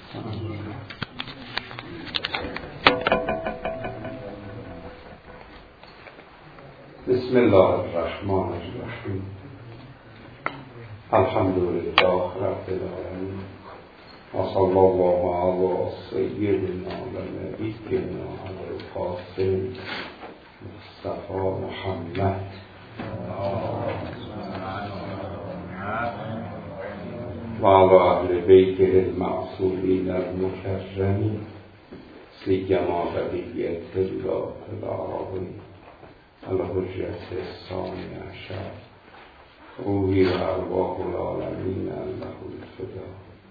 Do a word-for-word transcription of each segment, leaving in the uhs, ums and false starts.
بسم الله الرحمن الرحیم. الحمد لله رب العالمین و صلی الله علی سیدنا و نبینا القاسم مصطفی محمد و علی اهل بیته المعصومین المکرمین سیما بقیة الله العظیم الحجة الثانی عشر روحی و ارواح العالمین له الفدا.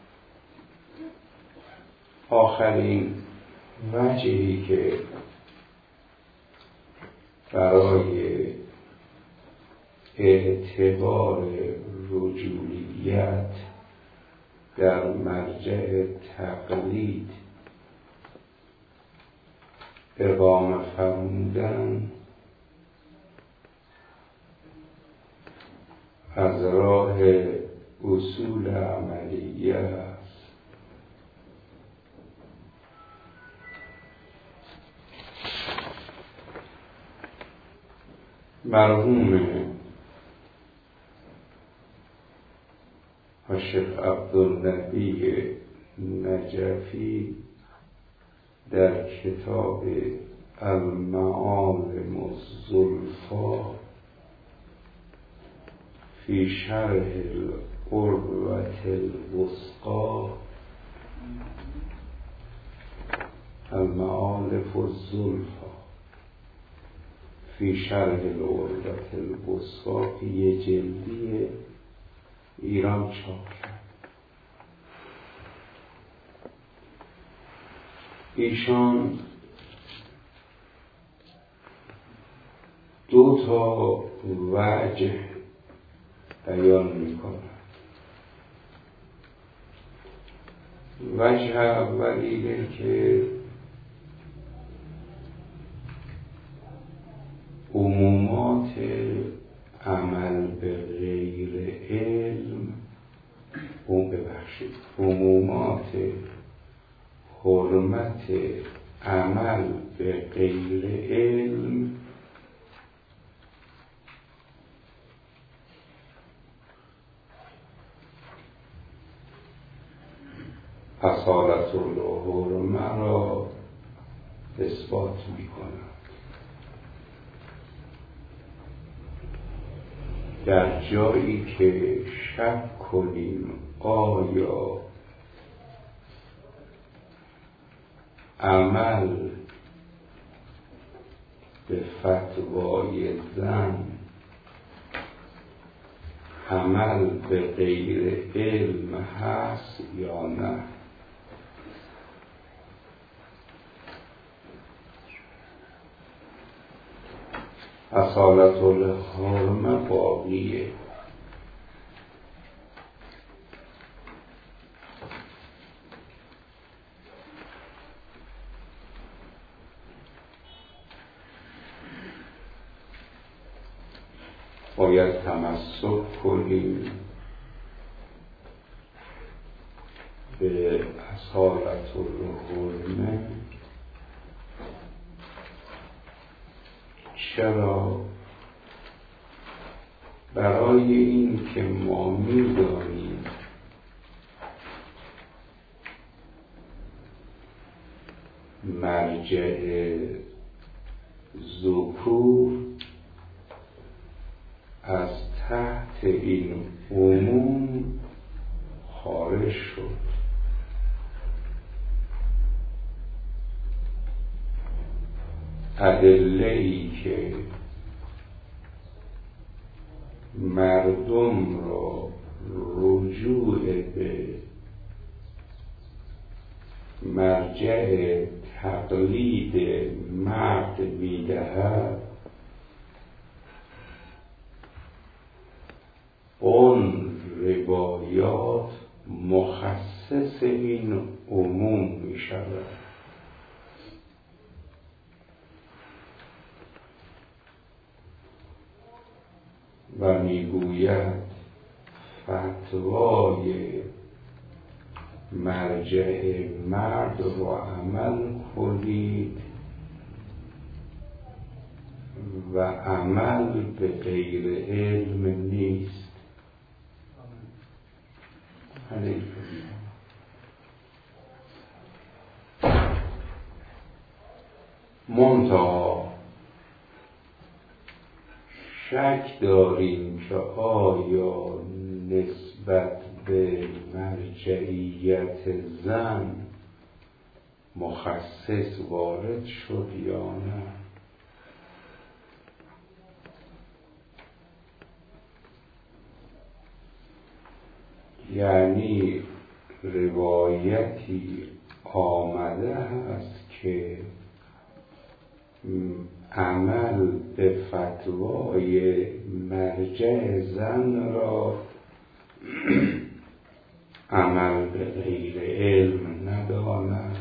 آخرین وجهی که برای اعتبار رجولیت در مرجع تقلید اقامه فرمودن از راه اصول عملیه است. مرحوم شیخ عبدالنبی نجفی در کتاب المعالم الزلفا فی شرح العروة الوثقی المعالم الزلفا فی شرح العروة الوثقی یه جلدی ایران چاپ کرد. ایشان دو تا وجه بیان میکنند. وجه اول اینه که عمومات عمل به غیر علم اون ببخشید عمومات حرمت عمل به غیر علم اصالت الحرمه را اثبات می کند. در جایی که شک کنیم آیا عمل به فتوای زن عمل به غیر علم هست یا نه، اصالت الحرمه باقیه. باید تمسک کنیم به اصالت الحرمه. چرا؟ برای این که ما می‌دانیم مرجع ذکور از تحت این عموم خارج شد. ادله‌ای که مردم را رجوع به مرجع تقلید مرد می‌دهد، اون روایات مخصص این عموم می‌شود. و میگوید فتوای مرجع مرد رو عمل کنید و عمل به غیر علم نیست. منتها شک داریم که آیا نسبت به مرجعیت زن مخصص وارد شد یا نه. یعنی روایتی آمده است که عمل به فتوای مرجع زن را عمل به غیر علم نداند.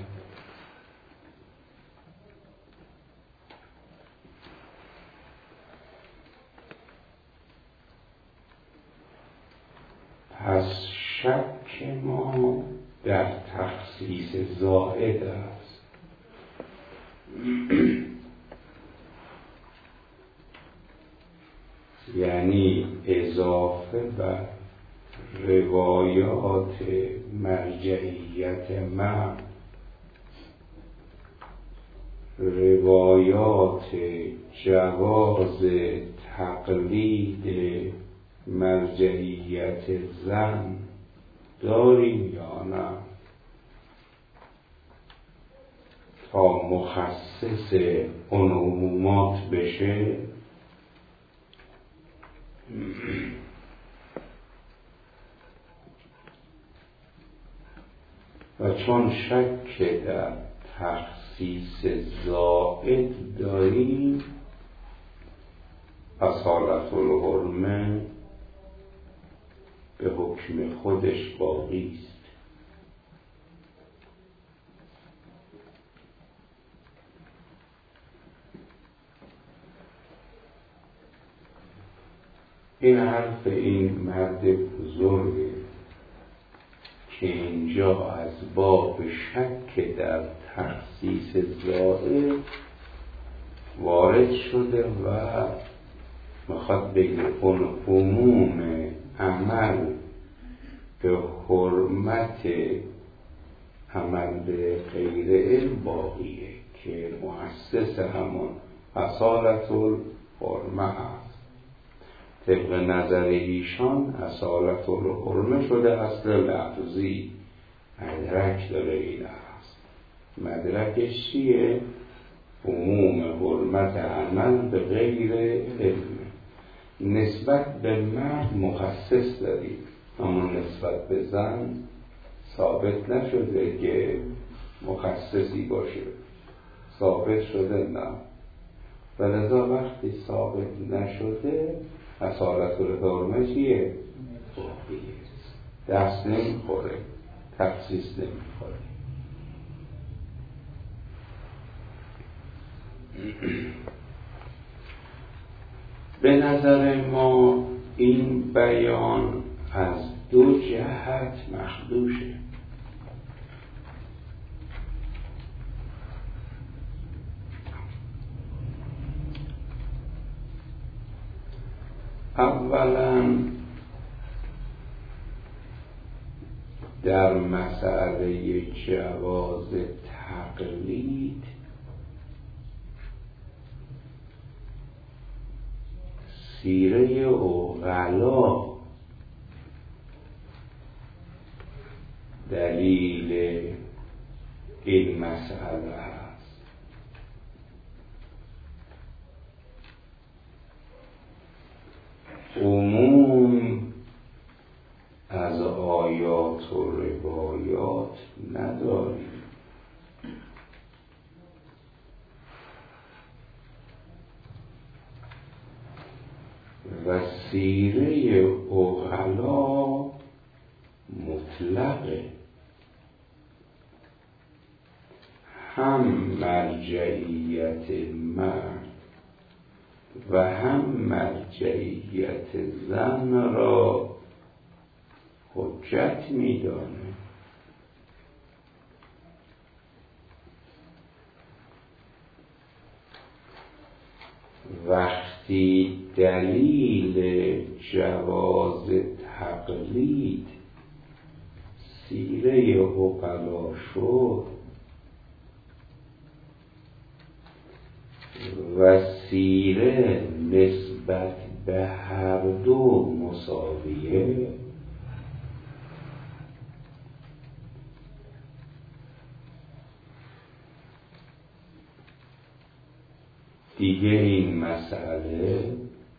پس شک ما در تخصیص زائد است. یعنی اضافه بر روایات مرجعیت مرد، روایات جواز تقلید مرجعیت زن داریم یا نه، تا مخصص اون عمومات بشه. و چون شک در تخصیص زائد داریم، اصالت الحرمه به حکم خودش باقی است. این حرف این مرد بزرگه که اینجا از باب شک در تخصیص زائد وارد شده و میخواد بگه اون عموم عمل به حرمت عمل به غیر علم باقیه که مؤسس همون اصالت الحرمه هست. طبق نظر ایشان اصالت الحرمه شده اصل لفظی، مدرک داره این هست. مدرکش چیه؟ عموم حرمت عمل به غیر علم. نسبت به مرد مخصص داریم، اما نسبت به زن ثابت نشده که مخصصی باشه. ثابت شده نه. ولذا وقتی ثابت نشده اصالت الحرمه چیه؟ باقیه، دست نمیخوره، تخصیص نمیخوره. به نظر ما این بیان از دو جهت مخدوشه. اولا در مسئله جواز تقلید سیره عقلا دلیل این مسئله است. عموم از آیات و روایات نداریم. و سیره عقلا مطلقه، هم مرجعیت مرد و هم مرجعیت زن را حجت میدانه. وقتی دلیل جواز تقلید سیره عقلا شد و سیره نسبت به هر دو مساویه، دیگه این مسئله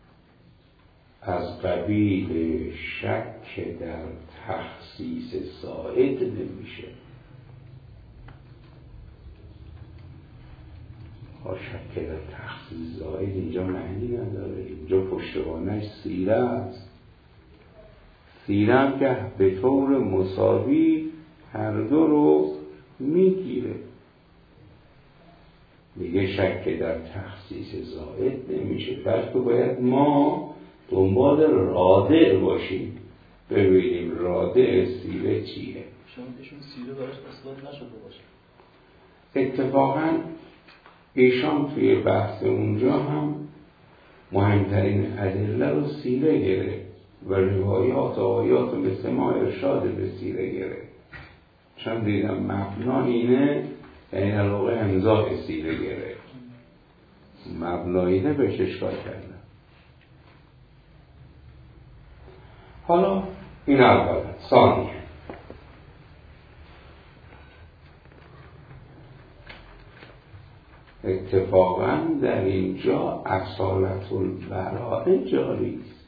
از قبیل شک در تخصیص زائد نمیشه. ها شک در تخصیص زائد اینجا معنی نداره، اینجا پشتوانش سیره است. سیره هم که به طور مساوی هر دو رو میگیره، دیگه شک در تخصیص زائد نمیشه. بلکه باید ما دنبال رادع باشیم، ببینیم رادع سیره چیه. شما ایشون سیره براش اثبات نشده باشه. اتفاقا ایشان توی بحث اونجا هم مهمترین ادله رو سیره گرفت و روایات و آیات مثل ما ارشاد به سیره گرفت، چون دیدم مبنا اینه، یعنی در واقع امضاء سیره گرفت، مبنا اینه بهش اشکال کردم. حالا این اول. ثانیه اتفاقا در اینجا اصالت البراءه جاری است،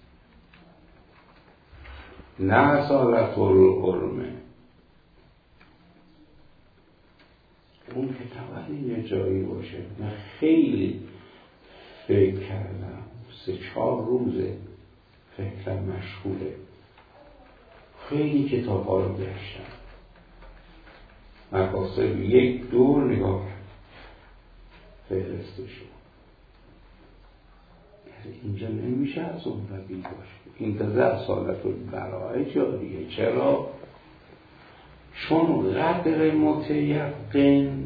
نه اصالت الحرمه. اون که طبعا اینجا جایی باشه. من خیلی فکر کردم، سه چهار روزه فکرم مشغوله، خیلی کتاب ها رو گشتم، مقاصد یک دور نگاه کردم، فهرسته شد. اینجا نمیشه از اون قبیل باشه. این تازه اصالت البراءه جاریه. چرا؟ چون قدر متیقن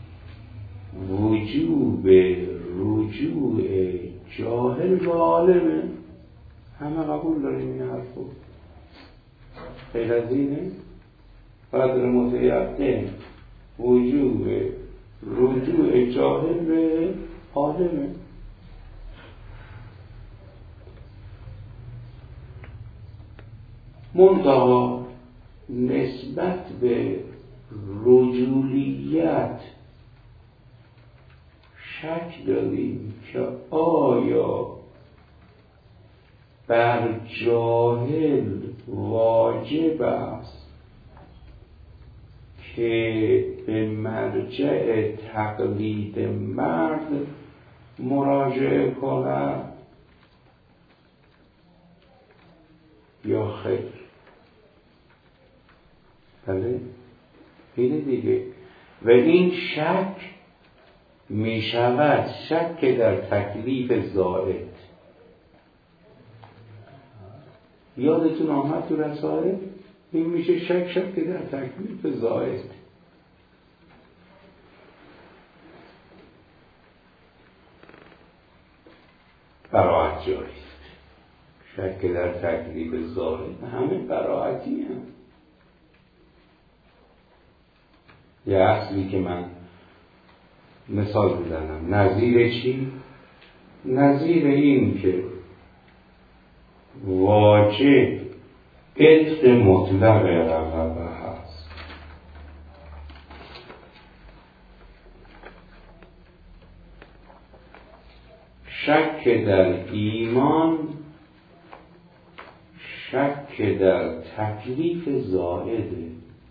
وجوب رجوع جاهل و عالمه. همه قبول داریم این حرفو، غیر از اینه؟ قدر متیقن وجوب رجوع جاهل به عالمه. منتها نسبت به رجولیت شک داریم که آیا بر جاهل واجب است که به مرجع تقلید مرد مراجعه کند یا خیر. بله اینه دیگه. و این شک می شود شک در تکلیف زائد. یادتون آمد تو رسائل این میشه شک شک در تکلیف زائد. براعت جاریست. شک در تکلیف زائد همه براعتی هم. یه اصلی که من مثال بزنم، نظیر چی؟ نظیر این که واجب عتق مطلق رقبه هست. شک در ایمان، شک در تکلیف زائده.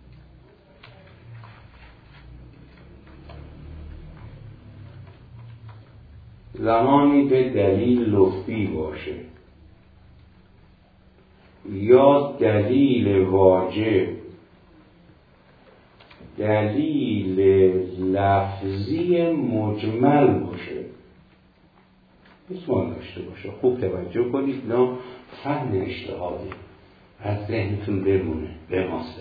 زمانی که دلیل لفظی باشه یا دلیل واجب دلیل لفظی مجمل باشه، اسمان داشته باشه. خوب توجه کنید، نه فهم اجتهادی از ذهنتون بمونه بماسه.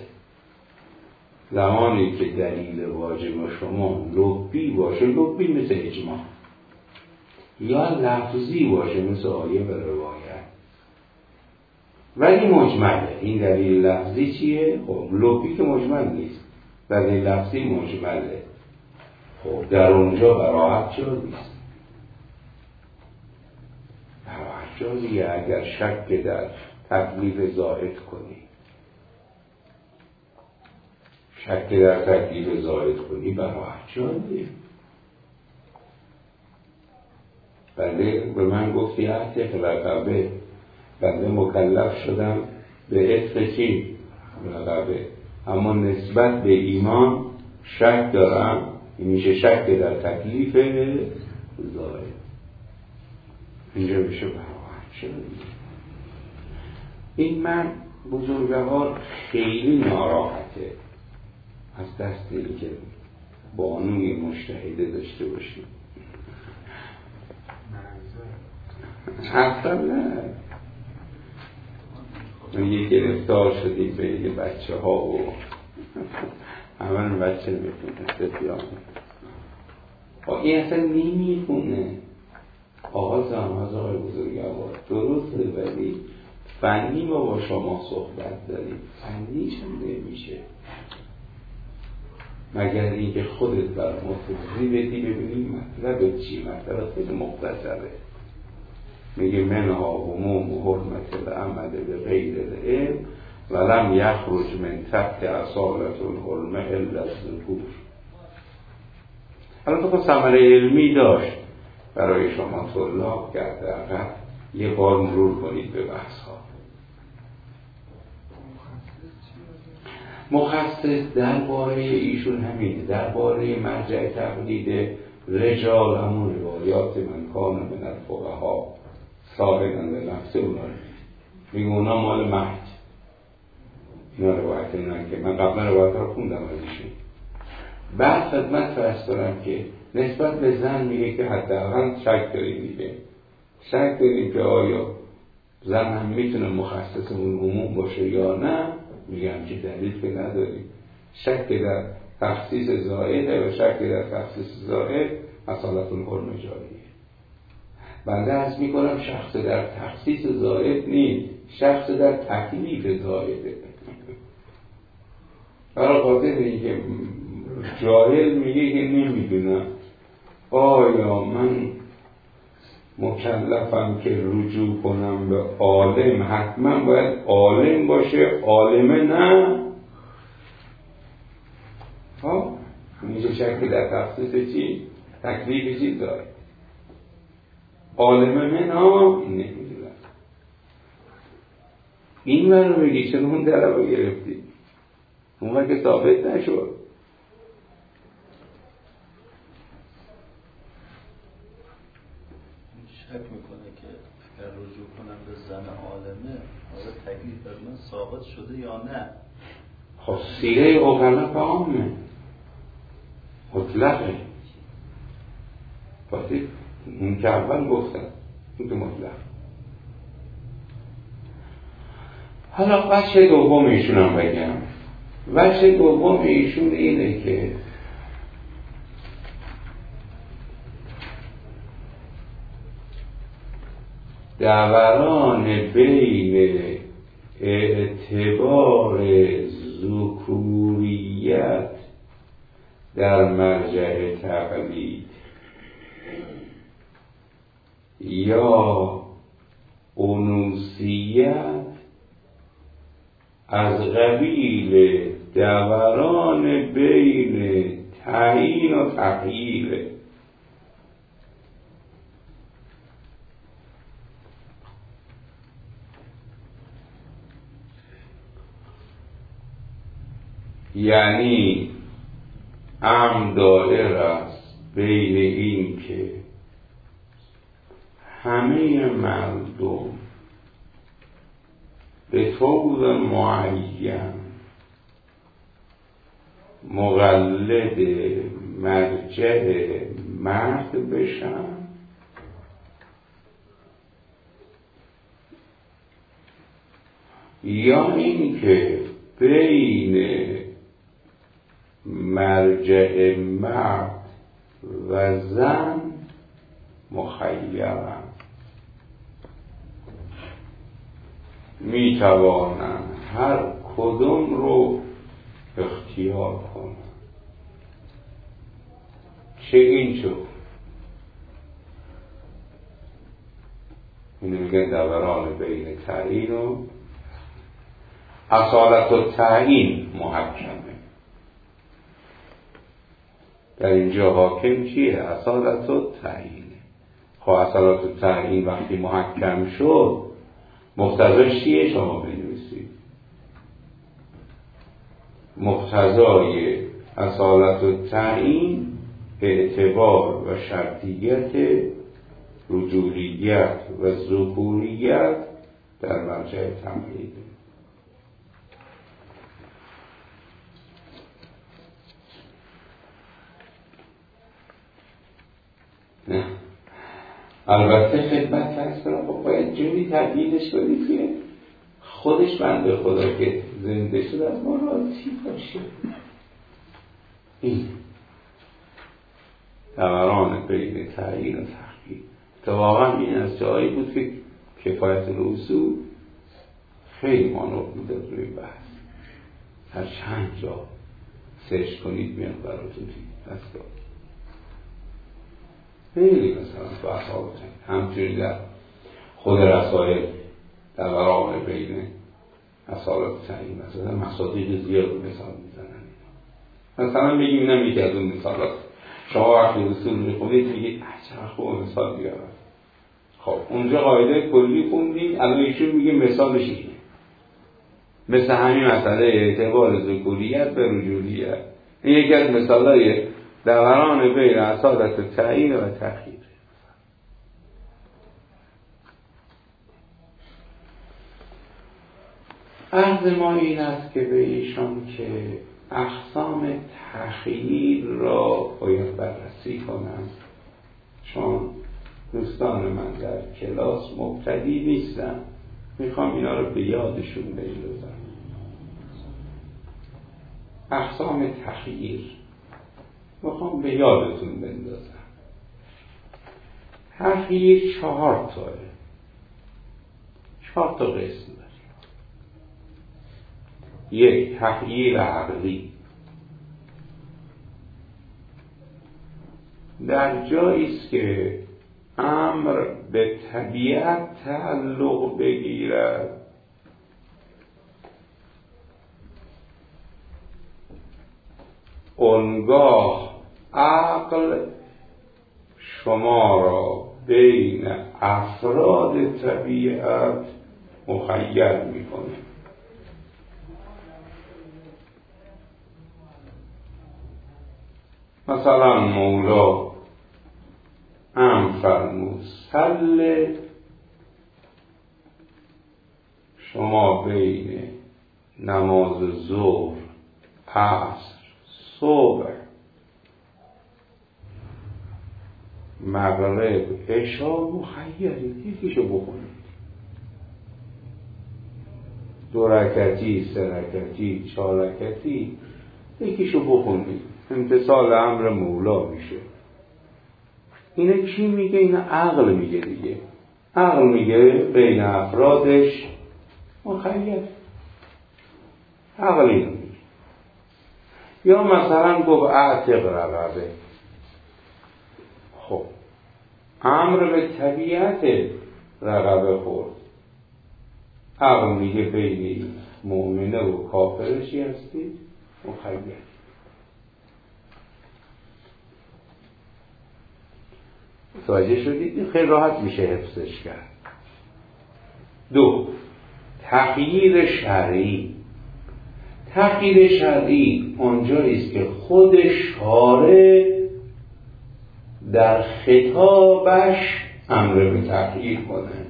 زمانی که دلیل واجب شما لفظی باشه، لفظی مثل اجماع، یا لفظی باشه مثل آیه و روایت ولی مجمله. این دلیل لفظی چیه؟ خب لپی که مجمل نیست، دلیل لفظی مجمله. خب در اونجا براحت جا نیست. براحت جا دیگه اگر شک در تکلیف زائد کنی، شک در تکلیف زائد کنی براحت جا دیگه. بنده به من گفتی عتق لقبه، بنده مکلف شدم به عتق چی؟ لقبه. اما نسبت به ایمان شک دارم، این میشه شک در تکلیف زائد. اینجا میشه براحت شد. این من بزرگوار خیلی ناراحته از دست این که بانوی مجتهده داشته باشیم. اصلا نه یه گرفتار شدیم به یه بچه ها و همه بچه میخونه سفیان. این اصلا نمیخونه. آقا زماز آقای بزرگوار درسته ولی فنی ما با شما صحبت داریم، فنی چون نمیشه مگر اینکه خودت بر ما توضیح بدی ببینیم مطلب چی. مطلب خیلی مختصره. میگه منها عموم حرمت العمل به غیر العلم ولم یخرج من تحت اصالت الحرمه الا الذکور. الان تو ثمره علمی داشت برای شما طلاب کرده. اگر یه بار مرور کنید به بحث ها. مخصص درباره ایشون همینه، درباره مرجع تقلید رجال همون روایات من کان من الفقها صاحبن به نفس اونا میگه اونا مال مهد. اینا روایت نه که من قبلا روایت رو خوندم از ایشون. بعد خدمت فرست دارم که نسبت به زن میگه که حداقل شک داریم دیگه. شک داریم که آیا زن هم میتونه مخصص اون عموم باشه یا نه. میگم که دلیل که نداریم. شک در تخصیص زائده و شک در تخصیص زائد اصالت الحرمه جاریه. بنده عرض میکنم شخص در تخصیص زائد نیست، شخص در تکلیف زائده. برای خاطر اینکه جاهل میگه که نمیدونم آیا من مکلفم که رجوع کنم به عالم حتما باید عالم باشه، عالمه نه. ها میشه شک در تخصیص چی؟ تکلیف چی داره؟ عالمه من ها نمیدونم. این من رو بگی چون اون در رو گرفتی اون وقت که ثابت نشد. شک میکنه که اگر رجوع کنم به زن عالمه آیا تکلیف بر من ثابت شده یا نه. خب سیره اغلب عامه مطلقه. وقتی اون که اول گفتن این که مطلق. حالا وجه دوم ایشون هم بگم. وجه دوم ایشون اینه که دوران بین اعتبار ذکوریت در مرجع تقلید یا انوثیت از قبیل دوران بین تعیین و تغییر. یعنی امر دائر است بین این که همه مردم به طور معین مقلد مرجع مرد بشن یا این که بین مرجع مرد و زن مخیرم، می توانم هر کدوم رو اختیار کنم. چه این شو؟ اینو میگن دوران بین تعیین و اصالت و تعیین محکمه. در اینجا حاکم چیه؟ اصالت و تعیینه. خب اصالت و تعیین وقتی محکم شد مقتضاش چیه؟ شما بنویسید. مقتضای اصالت و تعیین اعتبار و شرطیت رجولیت و ذکوریت در مرجع تمهید. نه البته خدمت کرد کنم خب باید جوری تبدیلش کنید که خودش بنده خدا که زنده شد از ما راضی باشه. این دوران بین تعیین و تحقیق اتفاقا این از جایی بود که کفایت الاصول خیلی مانور بوده روی بحث. هر چند جا سرچ کنید میان براتون دست داد. خیلی مثلا بحث ها بودن همچنین در خود رسائل دوران بین اصالت تعیین مثلا مصادیق زیاد مثال میزنن. مثلا بگیم اینم یکی از اون مثالات. شما وقتی اصول میخونید میگید چقدر خوب مثال بیارم. خب اونجا قاعده کلی خوندیم، الان ایشون میگه مثالش اینه. مثل همین مسئله اعتبار ذکوریت به رجولیت. این یکی از مثالای دوران بین اصالت تعیین و تأخیر. عرض ما این است که به ایشان که اقسام تخییر را باید بررسی کنم، چون دوستان من در کلاس مبتدی نیستن، میخوام اینا رو به یادشون بندازم. اقسام تخییر میخوام به یادتون بندازم. تخییر چهار تاه، چهار تا قسم داره. یک، تخییر عقلی. در جایی است که امر به طبیعت تعلق بگیرد، اونگاه عقل شما را بین افراد طبیعت مخیر میکنه. مثلا مولا ام فرمود صل، شما بین نماز ظهر، عصر، صبح، مغرب، عشا مخیرید، یکیشو بخونید. دو رکعتی، سه رکعتی، چهار رکعتی، یکیشو بخونید. امتثال امر مولا میشه. اینه کی میگه؟ اینه عقل میگه دیگه. عقل میگه بین افرادش مخیر. عقل اینو میگه. یا مثلا گفت اعتق رقبه. خب امر به طبیعت رقبه خورد. عقل میگه بین مؤمنه و کافرشی هستید مخیر. متوجه شدید؟ خیلی راحت میشه حفظش کرد. دو، تغییر شرعی. تغییر شرعی اونجایی است که خود شارع در خطابش امر به تغییر کنه.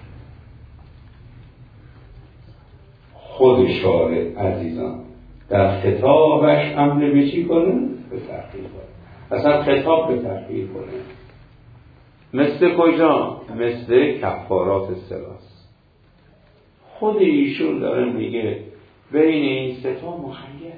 خود شارع عزیزان در خطابش امر به چی کنه؟ به تغییر کنه. اصلا خطاب به تغییر کنه. مثل کجا؟ مثل کفارات سلاس. خود ایشون داره میگه بین این سه تا مخیر.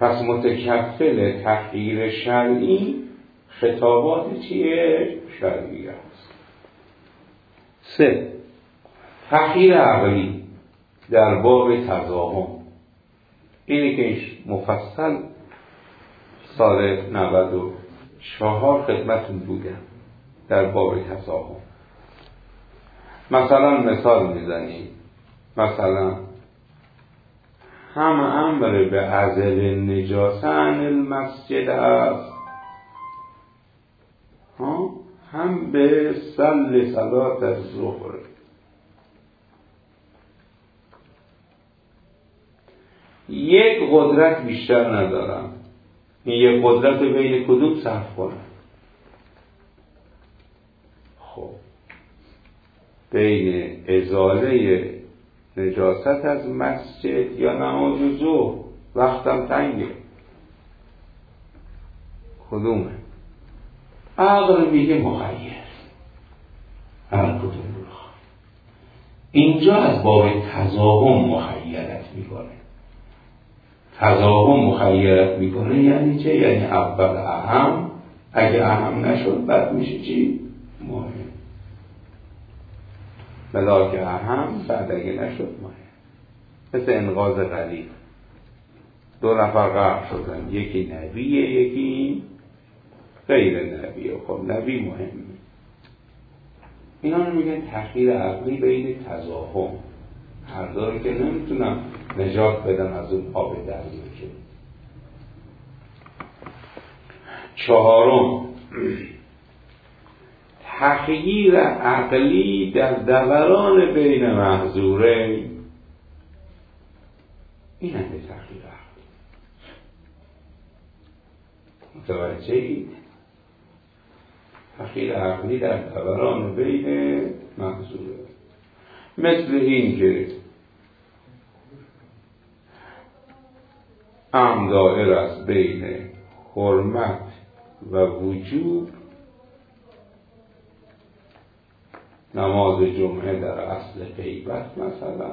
پس متکفل تحقیر شرعی خطابات چیه؟ شرعی است. سه، تحقیر عقلی در باب تضاهم. اینی که مفصل سال نود و چهار خدمتون بودم در باب تضاهم. مثلا مثال میزنیم، مثلا هم امر به عزل نجاسه عن المسجد است، هم به صل صلات الظهر. یک قدرت بیشتر ندارم، این یک قدرت بین کدوم صرف کنم؟ خب بین ازاله نجاست از مسجد یا نماز ظهر، وقتم تنگه، کدومه؟ عقل میگه مخیر، هر کدوم رو. اینجا از باب تضاهم مخیرت میکنه. تضاهم مخیرت میکنه یعنی چه؟ یعنی اول اهم، اگه اهم نشد بعد میشه چی؟ مهم. بلا که اهم، بعد اگه نشد مهم. مثل انقاذ غریق، دو نفر غرق شدن، یکی نبیه یکی غیر نبیه. خب نبی مهمه. اینا رو میگن تحقیر عقلی بین تضاهم. هر داری که نمیتونم نجات بدم از اون آب دریا که. چهارم، تغییر عقلی در دوران بین محظورین. این هم به تغییر عقلی. متوجه اید؟ تغییر عقلی در دوران بین محظورین، مثل این که ام دائر است بین حرمت و وجوب. نماز جمعه در اصل غیبت مثلا،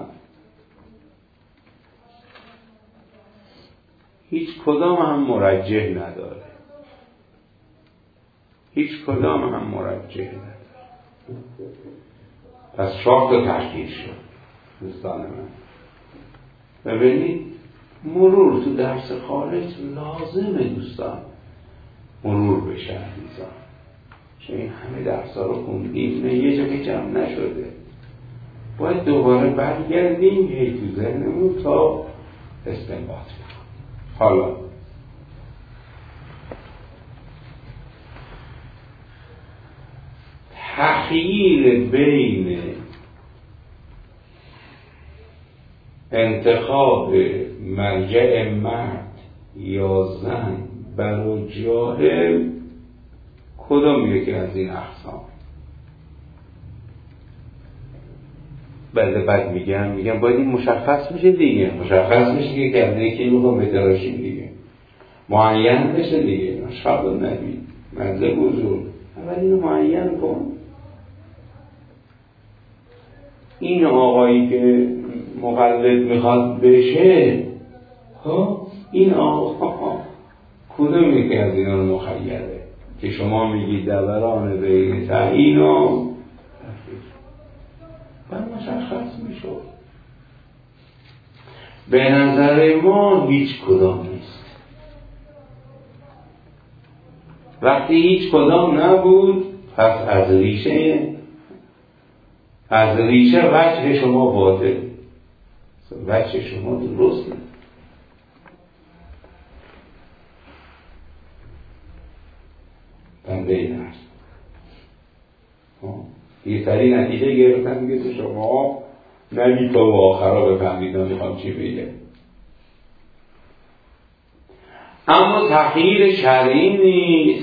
هیچ کدام هم مرجح نداره، هیچ کدام هم مرجح نداره. پس شاخت و تحقیر شد. دوستان من ببینید، مرور تو درس خارج لازمه دوستان، مرور بشه عزیزان. چون این همه درس ها رو خوندیم، نه یه جا که جمع نشده، باید دوباره برگردیم هی تو ذهنمون تا استنباط کنیم. حالا تخییر بین انتخاب مرجع مرد یا زن برای جاهل، کدام یکی از این اقسام؟ بعد بعد میگم میگم باید این مشخص میشه دیگه، مشخص میشه که کرده که میخوام بتراشیم دیگه، معین بشه دیگه. اشهد النبی منزل بزرگ، اول اینو معین کن. این آقایی که مقلد میخواد بشه، ها این آقا کدوم یکی از اینا رو مخیره که شما میگید دوران بین تعیین و باید مشخص میشود. به نظر ما هیچ کدام نیست. وقتی هیچ کدام نبود، پس از ریشه از ریشه وجه شما باطل، وجه شما درست نیست. بنده این هست یه سری نتیجه گرفتن میگه شما نبی تا و آخرا بفهمید نمیخوام چی بگه. اما تغییر شرعی نیست،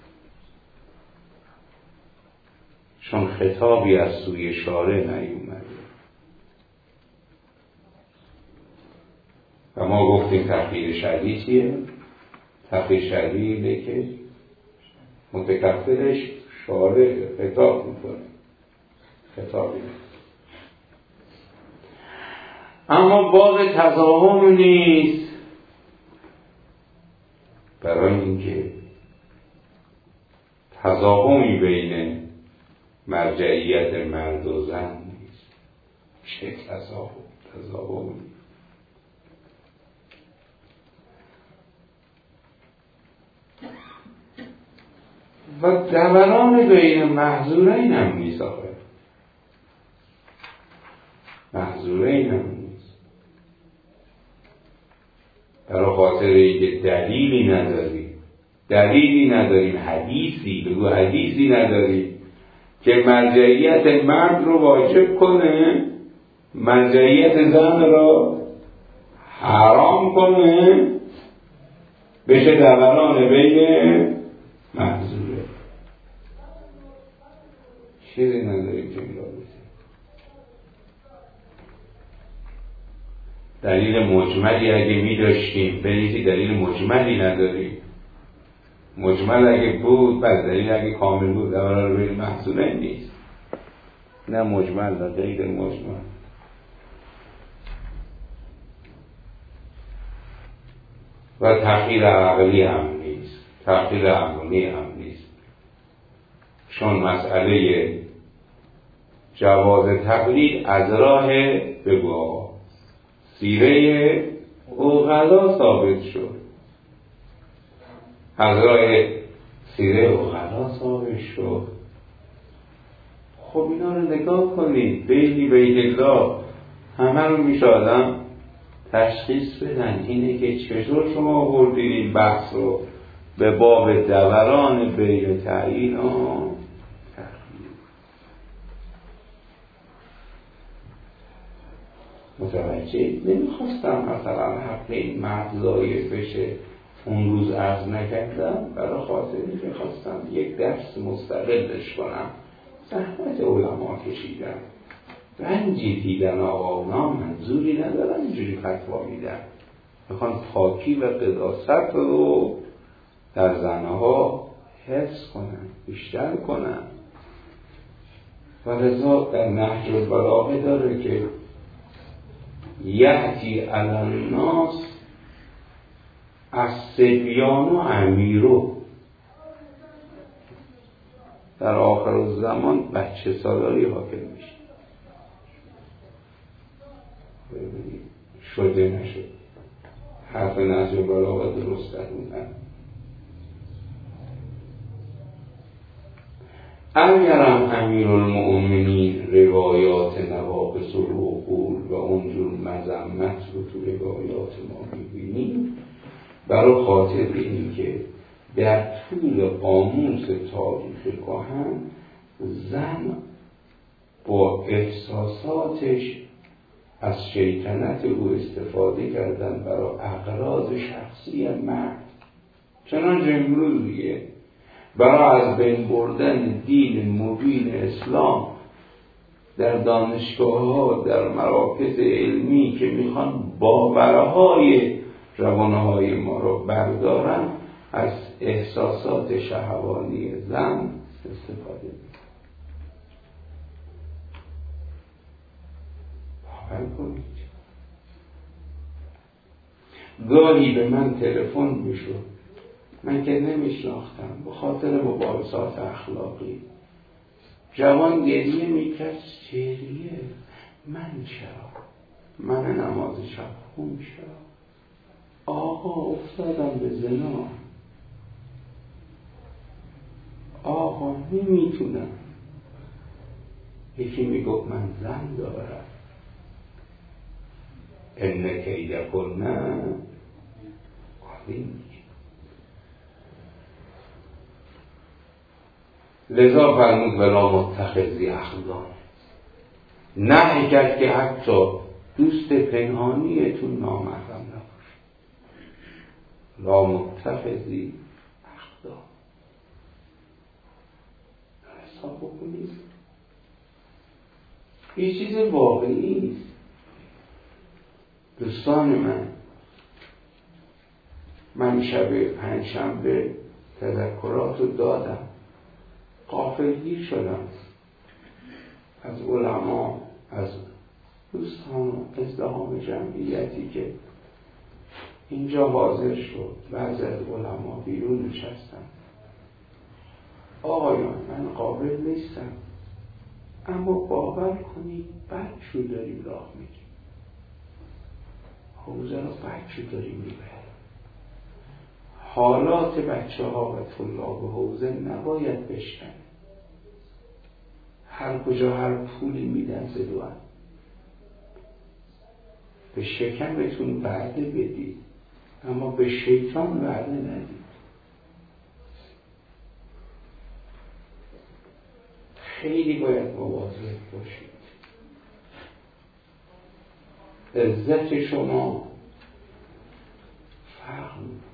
چون خطابی از سوی شارع نیومده. و ما گفتیم تغییر شرعی چیه؟ تغییر شرعی اینه که متکفلش شارع خطاب میکنه، خطابی نیست. اما باب تضاهم نیست، برای اینکه تضاهمی بین مرجعیت مرد و زن نیست. چه تضاهم تضاهمی و دوران بین محظورین هم نیست. آخه محظورین هم نیست برای خاطر اینکه دلیلی نداریم دلیلی نداریم حدیثی بگو حدیثی نداریم که مرجعیت مرد رو واجب کنه مرجعیت زن رو حرام کنه بشه دوران بین محظوره. چیزی نداریم که این را بسید. دلیل مجملی اگه می داشتیم بریزی دلیل مجملی نداریم. مجمل اگه بود پس دلیل اگه کامل بود دوران بین محظوره نیست. نه مجمل نه دلیل مجمل. و تأخیر عقلی هم نیست تأخیر عقلی هم نیست چون مسئله جواز تقلید از راه بگو آقا سیره عقلا ثابت شد از راه سیره عقلا ثابت شد. خب اینا رو نگاه کنید بیلی بیت الله همه رو میشه آدم تشخیص بدن. اینه که چطور شما آوردین این بحث رو به باب دوران بین تعیین و تخییر. متوجه نمیخواستم مثلا حق این مرد ضایع بشه اون روز عرض نکردم برای خاطر اینکه خواستم یک درس مستقلش کنم. زحمت علما کشیدم رنجی دیدن آقا اونا منظوری ندارن اینجوری فتوا میدن میخوان پاکی و قداست رو در زنها حفظ کنن بیشتر کنن و لذا در نهج البلاغه داره که یأتی علی الناس الصبیان و امیرو در آخر الزمان بچه سالاری حاکم میشه. ببینید شده نشد حرف نهج البلاغه درست درونن. اگرم امیر المؤمنین روایات نواقص العقول و اونجور مذمت رو تو روایات ما میبینیم برای خاطر اینی که در طول قاموس تاریخ کهن زن با احساساتش از شیطنت او استفاده کردن برای اغراض شخصی مرد. چنانچه امروز دیگه برای از بین بردن دین مبین اسلام در دانشگاه ها در مراکز علمی که میخوان باورهای روانه های ما رو بردارن از احساسات شهوانی زن استفاده میکنن. باور کنید گاهی به من تلفن میشد من که نمیشناختم به خاطر مباحثات اخلاقی جوان گریه میکرد چریه من چرا من نماز شب خون چرا آقا افتادم به زنا آقا نمیتونم. یکی میگفت من زن دارم ان کیدکن عظیم. لذا فرمود ولا متخذی اخدان نه کرد که حتی دوست پنهانیتون نامحرم نباشه. لا متخذی اخدان حساب بکنید یه چیز واقعی است. دوستان من من شب پنجشنبه تذکرات رو دادم غافلگیر شدم از علما از دوستان و ازدحام جمعیتی که اینجا حاضر شد بعضی از علما بیرون نشستن. آقایان من قابل نیستم، اما باور کنید بچه داریم راه میریم، حوزه رو بچه داریم میبریم. حالات بچه ها و طلاب حوزه نباید بشکنه. هر کجا هر پولی میدن زدوان، به شکمتون وعده بدید اما به شیطان وعده ندید. خیلی باید مواظب باشید. عزت شما فرق می‌کنه،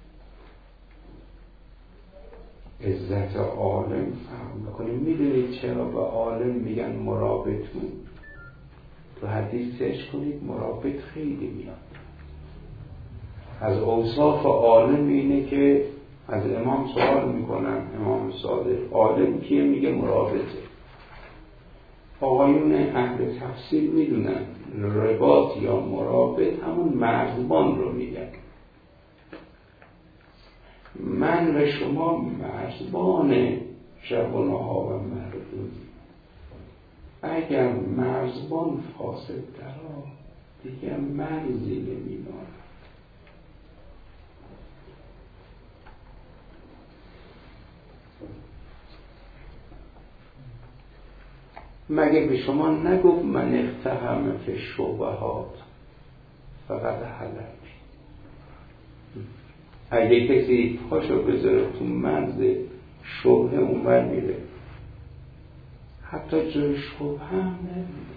عزت عالم فرق می‌کنه. میدونید چرا به عالم میگن مرابطون؟ تو حدیث سرچ کنید مرابط خیلی میاد. از اوصاف عالم اینه که از امام سوال میکنن، امام صادق عالم کیه؟ میگه مرابطه. آقایون اهل تفسیر میدونن رباط یا مرابط همون مرزبان رو میگن. من و شما مرزبان شبانه‌ها و مردم. اگر مرزبان فاسد درا دیگه مرزی نمیماند. مگه به شما نگفت من اقتحم فی الشبهات فقط حلق؟ اگه کسی پاشو بذاره تو مرز شبهه اونور میره، حتی جای شبهه هم نمیده.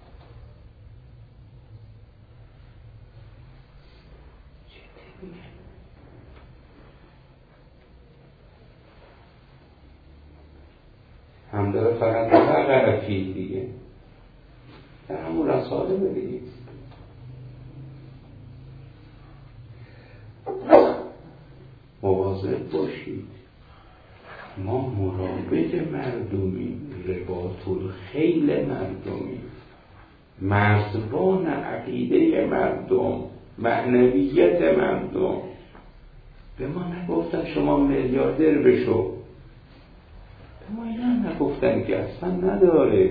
جدی میگه هم داره فقط وقع فی دیگه در همون رساله بدید. مواظب باشید. ما مرابط مردمیم، رباط الخیل مردمیم، مرزبان عقیده مردم، معنویت مردم. به ما نگفتن شما میلیاردر بشو، به ما اینا نگفتن که اصلا نداره.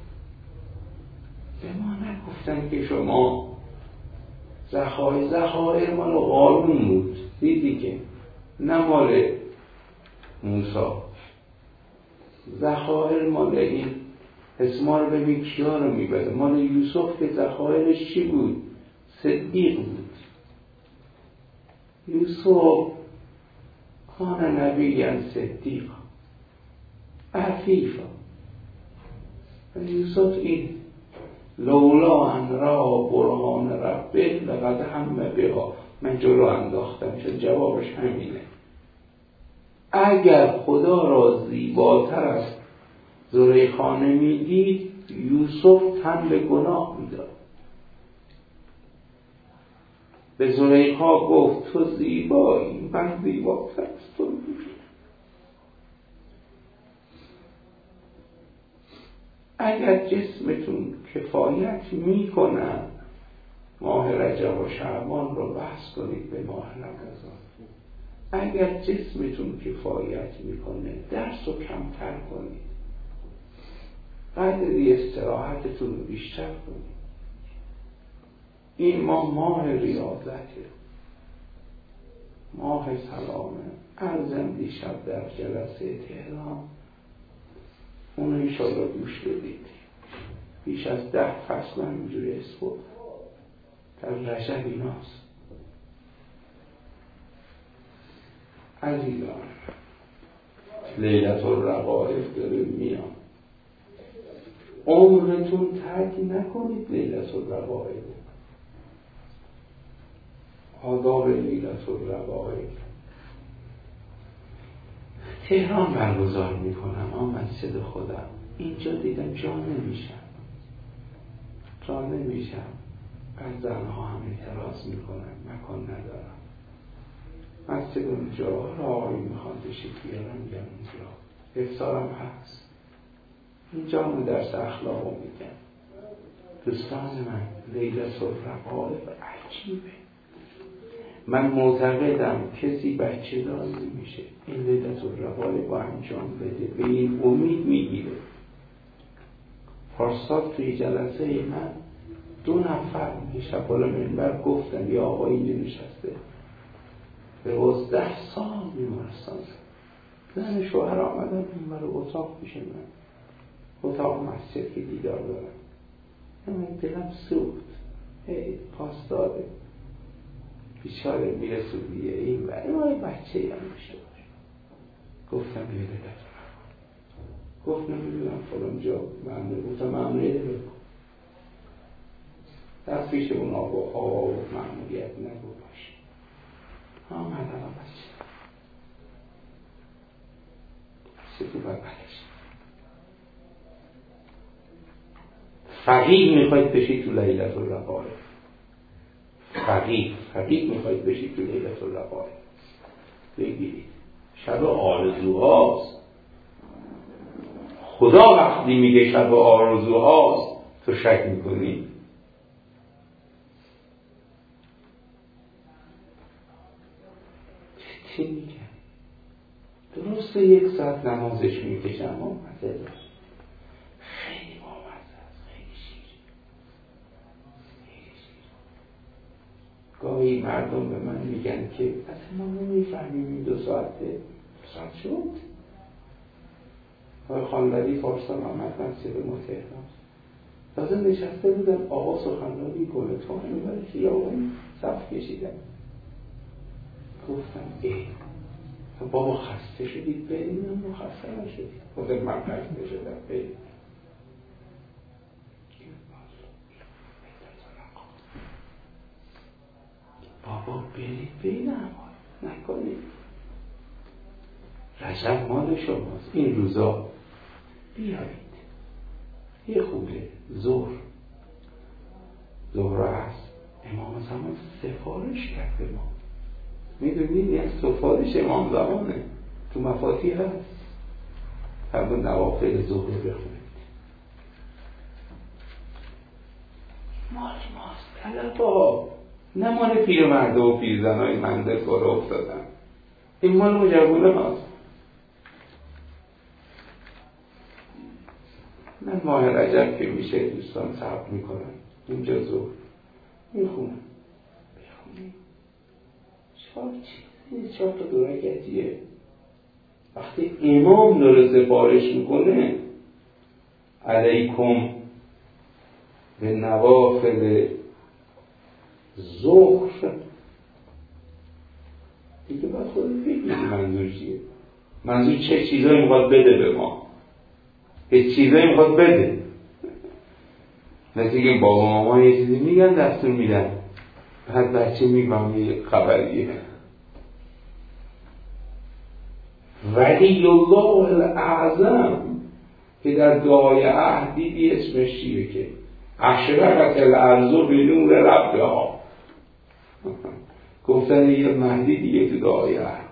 به ما نگفتن که شما ذخایر ذخایر مال قارون بود، دیدی که نه مال موسی. ذخایر مال این اسما رو ببین کیا رو میبره. مال یوسف که ذخایرش چی بود؟ صدیق بود. یوسف کان نبیًا صدیق عفیفا. یوسف این لولا ان را برهان ربه لقد هم بها، من جلو انداختم، چون جوابش همینه. اگر خدا را زیباتر از زلیخا نمیدید یوسف تن به گناه میداد. به زلیخا گفت تو زیبایی، من زیباتر از تو میدید. اگر جسمتون کفایت میکنن ماه رجب و شعبان رو بحث کنید به ماه رمضان. اگر جسمتون کفایت میکنه درس رو کمتر کنید، قدری استراحتتون رو بیشتر کنید. این ماه ماه ریاضته، ماه سلامه. عرضم دیشب در جلسه تهران اونو انشاءالله گوش بدید. بیش از ده فصل من اینجوری اسبود در رجب ایناست. عزیزان لیلت الرقائب داره میان، عمرتون ترک نکنید لیلت الرقائب. آداب لیلت الرقائب تهران برگزار میکنم، اما مسجد خودم اینجا دیدم جا نمیشم جا نمیشم از زنها هم اعتراض میکنم، مکان ندارم. مسجد اونجا را آقایی میخوان تشریف بیارم میگم اونجا، افطارم هست اینجا. همون درس اخلاقو میگم. دوستان من لیلت الرقائب عجیبه. من معتقدم کسی بچه دار نمیشه، این لیلت الرقایق با انجام بده، به این امید میگیره. پارسال توی جلسه من دو نفر شب بالا منبر گفتن یا آقایی نشسته دوازده سال بیمارستان، زن شوهر آمدن این برای اتاق میشه، من اتاق مسجد که دیدار دارم، من دلم سوخت، ای پاس داده بیچاره میره سوریه این برای ما بچه هم میشه باشه. گفتم یه دلت گفت نمیدونم فلان جا ممنون، گفتم ممنونی دل بکن دست پیش اون آقا آقا و ممنونیت نگو باشه آمد الان بچه بچه تو بربرش فقیه میخواید بشید تو لیلت الرقایق، فقیه فقیه میخواید بشید تو لیلت الرقایق بگیرید. شب آرزوهاست، خدا وقتی میگه شب آرزوهاست تو شک میکنی؟ چی میگه؟ درسته یک ساعت نمازش میکشم اما مزه خیلی بامزه است، خیلی شیر خیلی شیر. گاهی مردم به من میگن که اصلا ما نمیفهمیم این دو ساعته ساعت شد. آقای خانلری فارسان آمد مسجد ما تهران، تازه نشسته بودن آقا سخنرانی کنه، تو همه برای خیابان صف کشیدن. گفتم ای بابا خسته شدید بریم؟ ما خسته نشدید. گفتم من خسته شدم بریم. بابا برید برید اما نکنید، رجب مال شماست این روزا، بیایید یه خوبه ظهر ظهر هست امام زمان سفارش کرد به ما، میدونید این سفارش امام زمانه، تو مفاتیح هست همون نوافل ظهر بخونید. مال ماست طلبا، نه مال پیر مرده و پیر زنهای منزل کار افتادن، این مال مجربونه هاست. من ماه رجب که میشه دوستان صبر میکنن اینجا ظهر میخونم بخونیم چهار چیزی چهار تا دورگتیه. وقتی امام داره سفارش میکنه علیکم به نوافل ظهر دیگه باید خودت بگید منظور چیه، منظور چه چیزایی میخواد بده به ما، یه چیزایی میخواد بده. مثل که بابا ماما یه چیزی میگن دستور میدن بعد بچه میگم یه خبریه. ولی الله الاعظم که در دعای عهد دیدی اسمش چیه که اشرقت الارض بنور ربها، گفتن یه مهدی دیگه تو دعای عهد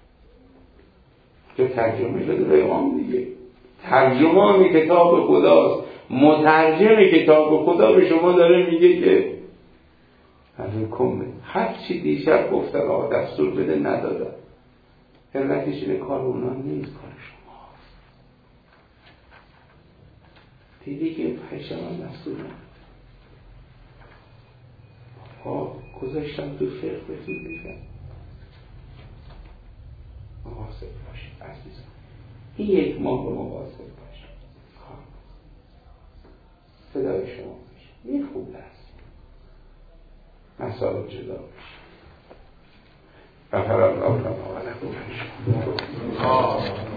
که ترجمه شده به امام دیگه، ترجمان کتاب خداست، مترجم کتاب خدا به شما داره میگه که حکم هر چی دیشب گفتن آقا دستور بده ندادن، علتش اینه کار اونا نیست، کار شماست. دیدی که پشمان دستور ندادن ها گذاشتم تو فقه بهتون میگم مواظب باشید عزیزم، این یک ماه رو مواظب باشید، صدای شما میشه این خوب است مسائل جدا بشه. غفر الله لنا و لکم.